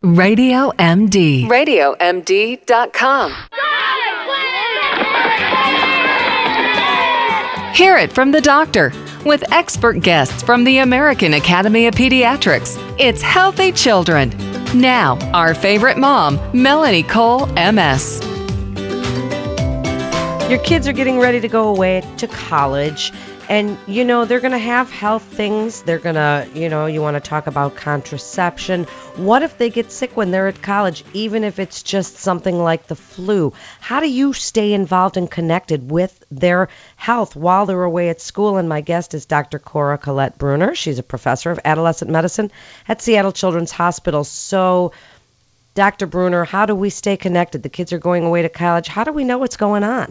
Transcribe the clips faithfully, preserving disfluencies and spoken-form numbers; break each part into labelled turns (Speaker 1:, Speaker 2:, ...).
Speaker 1: Radio M D. radio M D dot com. Hear it from the doctor with expert guests from the American Academy of Pediatrics. It's Healthy Children. Now, our favorite mom, Melanie Cole, M S.
Speaker 2: Your kids are getting ready to go away to college, and, you know, they're going to have health things. They're going to, you know, you want to talk about contraception. What if they get sick when they're at college, even if it's just something like the flu? How do you stay involved and connected with their health while they're away at school? And my guest is Doctor Cora Colette Bruner. She's a professor of adolescent medicine at Seattle Children's Hospital. So, Doctor Bruner, how do we stay connected? The kids are going away to college. How do we know what's going on?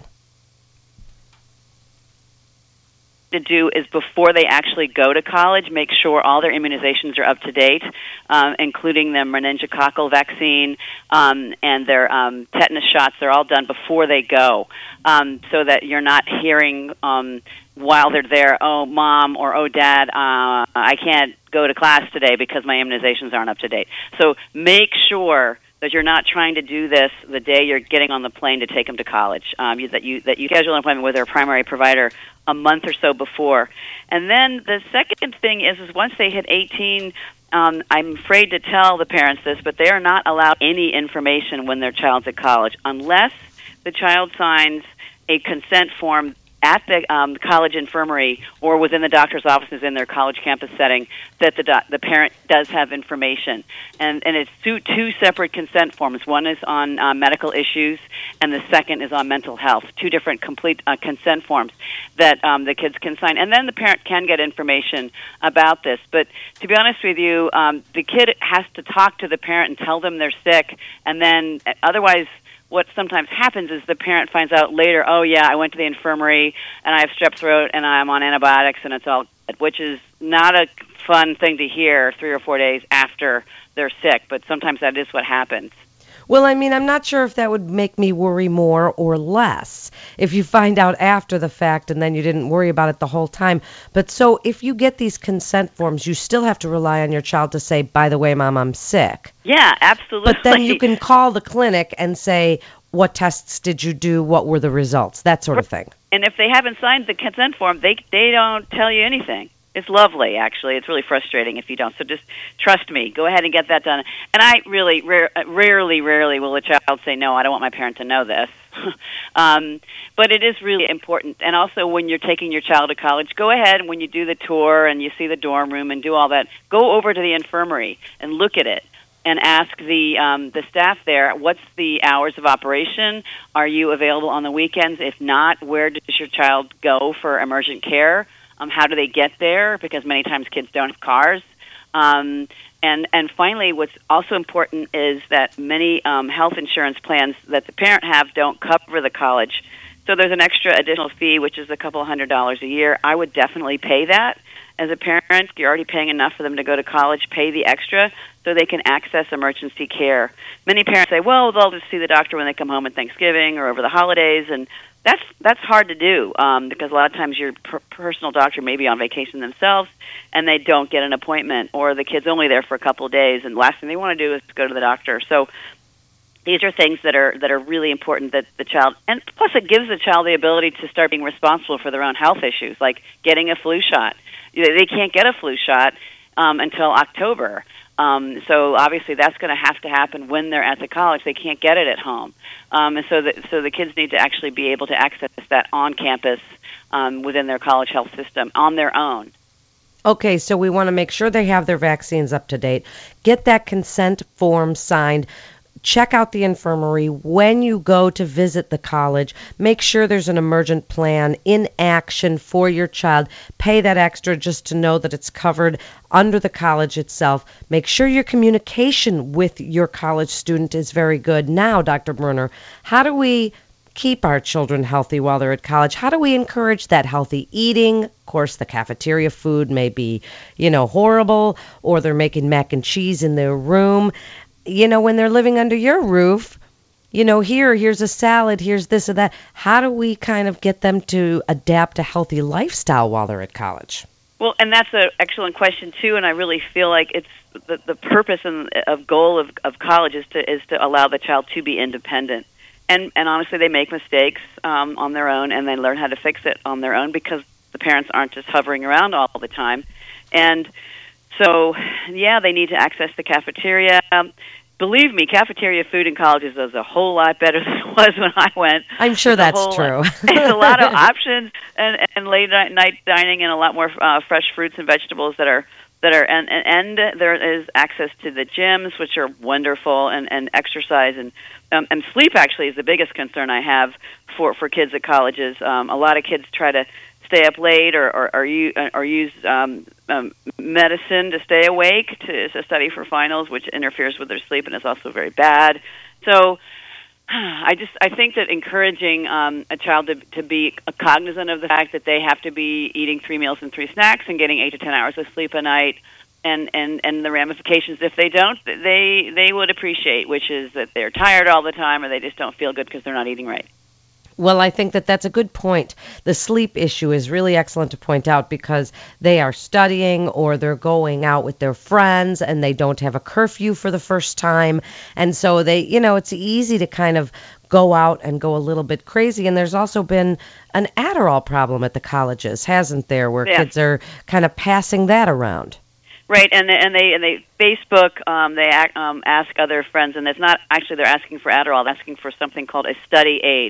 Speaker 3: To do is before they actually go to college, make sure all their immunizations are up to date, um, including their meningococcal vaccine um, and their um, tetanus shots. They're all done before they go, um, so that you're not hearing um, while they're there, oh, mom or oh, dad, uh, I can't go to class today because my immunizations aren't up to date. So make sure that you're not trying to do this the day you're getting on the plane to take them to college, um, you, that you that you schedule an appointment with their primary provider a month or so before. And then the second thing is, is once they hit eighteen, um, I'm afraid to tell the parents this, but they are not allowed any information when their child's at college unless the child signs a consent form at the um, college infirmary or within the doctor's offices in their college campus setting that the do- the parent does have information. And, and it's two, two separate consent forms. One is on uh, medical issues, and the second is on mental health. Two different complete uh, consent forms that um, the kids can sign. And then the parent can get information about this. But to be honest with you, um, the kid has to talk to the parent and tell them they're sick, and then uh, otherwise what sometimes happens is the parent finds out later, oh, yeah, I went to the infirmary, and I have strep throat, and I'm on antibiotics, and it's all, which is not a fun thing to hear three or four days after they're sick, but sometimes that is what happens.
Speaker 2: Well, I mean, I'm not sure if that would make me worry more or less if you find out after the fact and then you didn't worry about it the whole time. But so if you get these consent forms, you still have to rely on your child to say, by the way, Mom, I'm sick.
Speaker 3: Yeah, absolutely.
Speaker 2: But then you can call the clinic and say, what tests did you do? What were the results? That sort of thing.
Speaker 3: And if they haven't signed the consent form, they they don't tell you anything. It's lovely, actually. It's really frustrating if you don't. So just trust me. Go ahead and get that done. And I really, rare, rarely, rarely will a child say, no, I don't want my parent to know this. um, but it is really important. And also when you're taking your child to college, go ahead and when you do the tour and you see the dorm room and do all that, go over to the infirmary and look at it and ask the um, the staff there, what's the hours of operation? Are you available on the weekends? If not, where does your child go for emergent care? Um, how do they get there? Because many times kids don't have cars. Um, and, and finally, what's also important is that many um, health insurance plans that the parent have don't cover the college. So there's an extra additional fee, which is a couple hundred dollars a year. I would definitely pay that. As a parent, you're already paying enough for them to go to college, pay the extra so they can access emergency care. Many parents say, well, they'll just see the doctor when they come home at Thanksgiving or over the holidays, and that's that's hard to do um, because a lot of times your per- personal doctor may be on vacation themselves and they don't get an appointment, or the kid's only there for a couple of days, and the last thing they want to do is go to the doctor. So these are things that are that are really important that the child, and plus it gives the child the ability to start being responsible for their own health issues, like getting a flu shot. They can't get a flu shot um, until October. Um, so obviously that's going to have to happen when they're at the college. They can't get it at home. Um, and so the, so the kids need to actually be able to access that on campus um, within their college health system on their own.
Speaker 2: Okay, so we want to make sure they have their vaccines up to date. Get that consent form signed. Check out the infirmary when you go to visit the college. Make sure there's an emergent plan in action for your child. Pay that extra just to know that it's covered under the college itself. Make sure your communication with your college student is very good. Now, Doctor Bruner, how do we keep our children healthy while they're at college? How do we encourage that healthy eating? Of course, the cafeteria food may be, you know, horrible, or they're making mac and cheese in their room. You know, when they're living under your roof, you know, here, here's a salad, here's this or that. How do we kind of get them to adapt a healthy lifestyle while they're at college?
Speaker 3: Well, and that's an excellent question too, and I really feel like it's the, the purpose and of goal of, of college is to is to allow the child to be independent. And and honestly, they make mistakes um, on their own, and they learn how to fix it on their own because the parents aren't just hovering around all the time. And so, yeah, they need to access the cafeteria. Um, believe me, cafeteria food in colleges is a whole lot better than it was when I went.
Speaker 2: I'm sure
Speaker 3: There's
Speaker 2: that's true.
Speaker 3: There's a lot of options and, and late night dining and a lot more uh, fresh fruits and vegetables that are that are and, and and there is access to the gyms, which are wonderful, and, and exercise and um, and sleep actually is the biggest concern I have for, for kids at colleges. Um, a lot of kids try to stay up late or or, or, you, or use um, um, medicine to stay awake to, to study for finals, which interferes with their sleep and is also very bad. So I just I think that encouraging um, a child to, to be cognizant of the fact that they have to be eating three meals and three snacks and getting eight to ten hours of sleep a night, and, and, and the ramifications if they don't, they they would appreciate, which is that they're tired all the time or they just don't feel good because they're not eating right.
Speaker 2: Well, I think that that's a good point. The sleep issue is really excellent to point out because they are studying or they're going out with their friends and they don't have a curfew for the first time. And so they, you know, it's easy to kind of go out and go a little bit crazy. And there's also been an Adderall problem at the colleges, hasn't there, where
Speaker 3: yeah.
Speaker 2: kids are kind of passing that around.
Speaker 3: Right, and they, and they and they Facebook um, they um, ask other friends, and it's not actually they're asking for Adderall, they're asking for something called a study aid,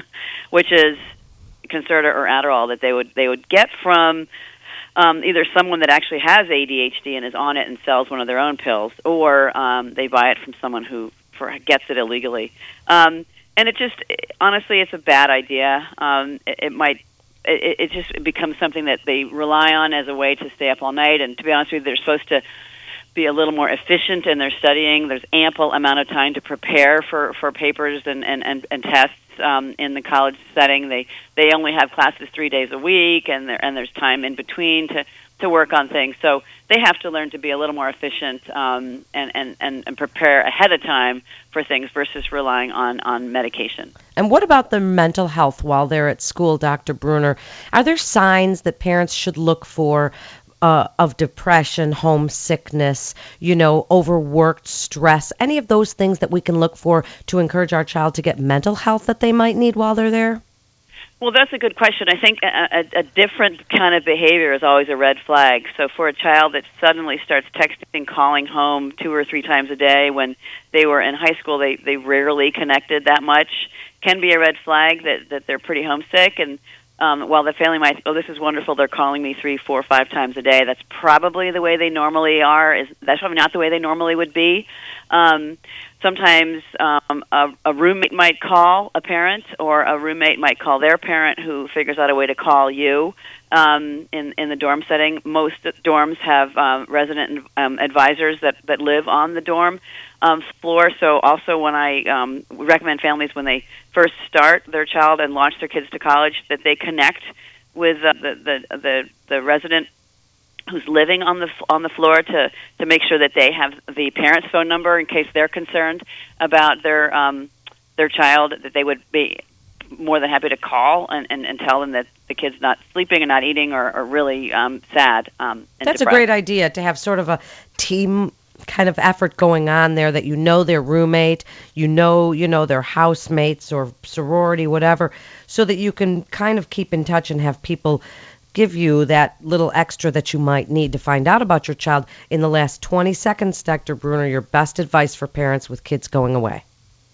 Speaker 3: which is Concerta or Adderall that they would they would get from um, either someone that actually has A D H D and is on it and sells one of their own pills, or um, they buy it from someone who for, gets it illegally. Um, and it just honestly, it's a bad idea. Um, it, it might. It, it just becomes something that they rely on as a way to stay up all night. And to be honest with you, they're supposed to be a little more efficient in their studying. There's ample amount of time to prepare for, for papers and, and, and, and tests um, in the college setting. They they only have classes three days a week, and there, and there's time in between to, to work on things. So they have to learn to be a little more efficient um, and, and, and, and prepare ahead of time for things versus relying on, on medication.
Speaker 2: And what about their mental health while they're at school, Doctor Bruner? Are there signs that parents should look for uh, of depression, homesickness, you know, overworked, stress, any of those things that we can look for to encourage our child to get mental health that they might need while they're there?
Speaker 3: Well, that's a good question. I think a, a, a different kind of behavior is always a red flag. So for a child that suddenly starts texting, calling home two or three times a day when they were in high school, they, they rarely connected that much, can be a red flag that, that they're pretty homesick. And um, while the family might, oh, this is wonderful, they're calling me three, four, five times a day, that's probably the way they normally are. Is That's probably not the way they normally would be. Um, sometimes um, a, a roommate might call a parent, or a roommate might call their parent, who figures out a way to call you. Um, in, in the dorm setting, most dorms have um, resident um, advisors that, that live on the dorm um, floor. So also when I um, recommend families when they first start their child and launch their kids to college, that they connect with uh, the, the, the, the resident who's living on the on the floor to, to make sure that they have the parent's phone number in case they're concerned about their um, their child, that they would be more than happy to call and, and, and tell them that the kid's not sleeping and not eating or, or really um, sad. Um, and
Speaker 2: That's
Speaker 3: depressed.
Speaker 2: a great idea, to have sort of a team kind of effort going on there, that you know their roommate, you know, you know their housemates or sorority, whatever, so that you can kind of keep in touch and have people give you that little extra that you might need to find out about your child. In the last twenty seconds, Doctor Bruner, your best advice for parents with kids going away.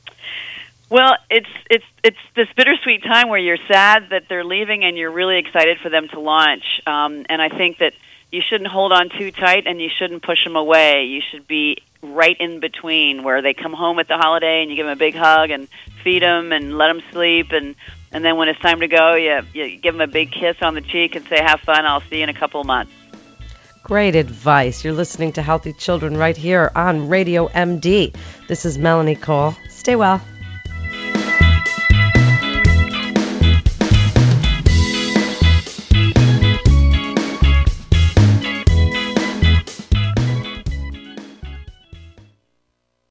Speaker 3: Well, it's it's it's this bittersweet time where you're sad that they're leaving and you're really excited for them to launch. Um, and I think that you shouldn't hold on too tight and you shouldn't push them away. You should be right in between, where they come home at the holiday and you give them a big hug and feed them and let them sleep, and and then when it's time to go, you you give them a big kiss on the cheek and say, "Have fun. I'll see you in a couple of months."
Speaker 2: Great advice. You're listening to Healthy Children right here on Radio M D. This is Melanie Cole. Stay well.